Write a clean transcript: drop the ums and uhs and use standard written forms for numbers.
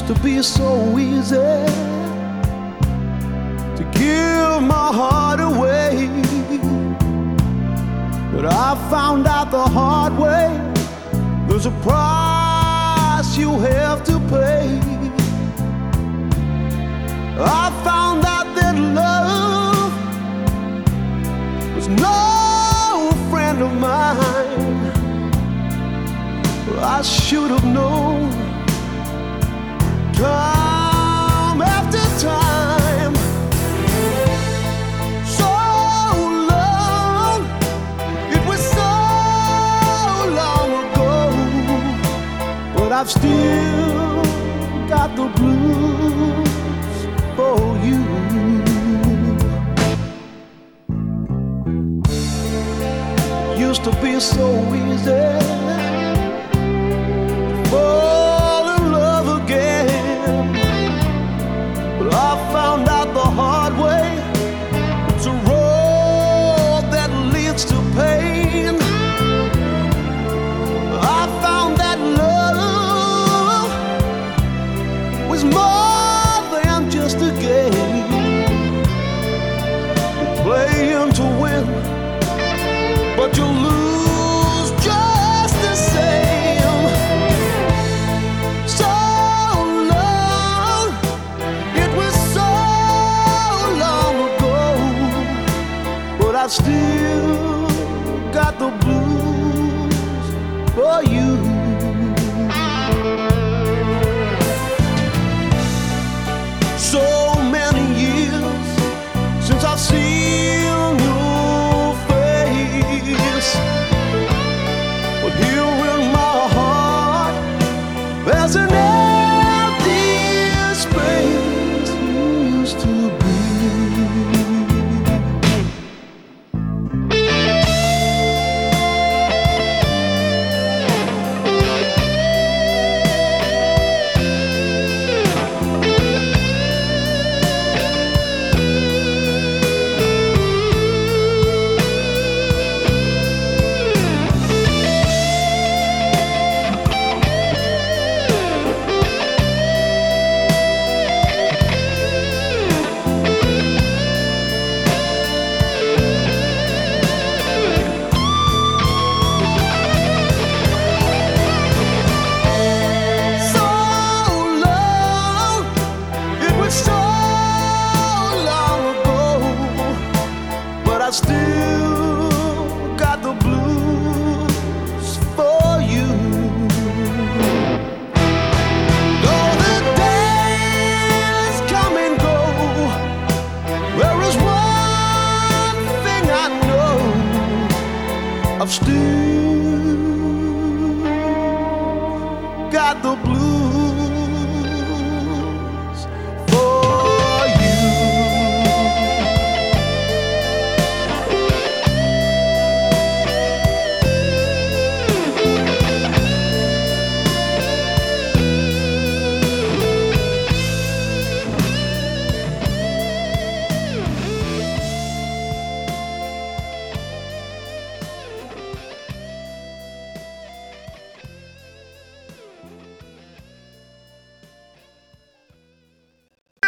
Used to be so easy to give my heart away, but I found out the hard way there's a price you have to pay. I found out that love was no friend of mine. I should have known time after time. So long, it was so long ago, but I've still got the blues for you. Used to be so easy to fall in love again, but I found out the hard way it's a road that leads to pain. I found that love was more than just a game. You're playing to win, but you lose just the same. So long, it was so long ago, but I've still got the blues for you. So many years since I've seen your face, but here in my heart there's an empty space you used to be. I still got the blues for you. Though the days come and go, there is one thing I know, I've still got the blues.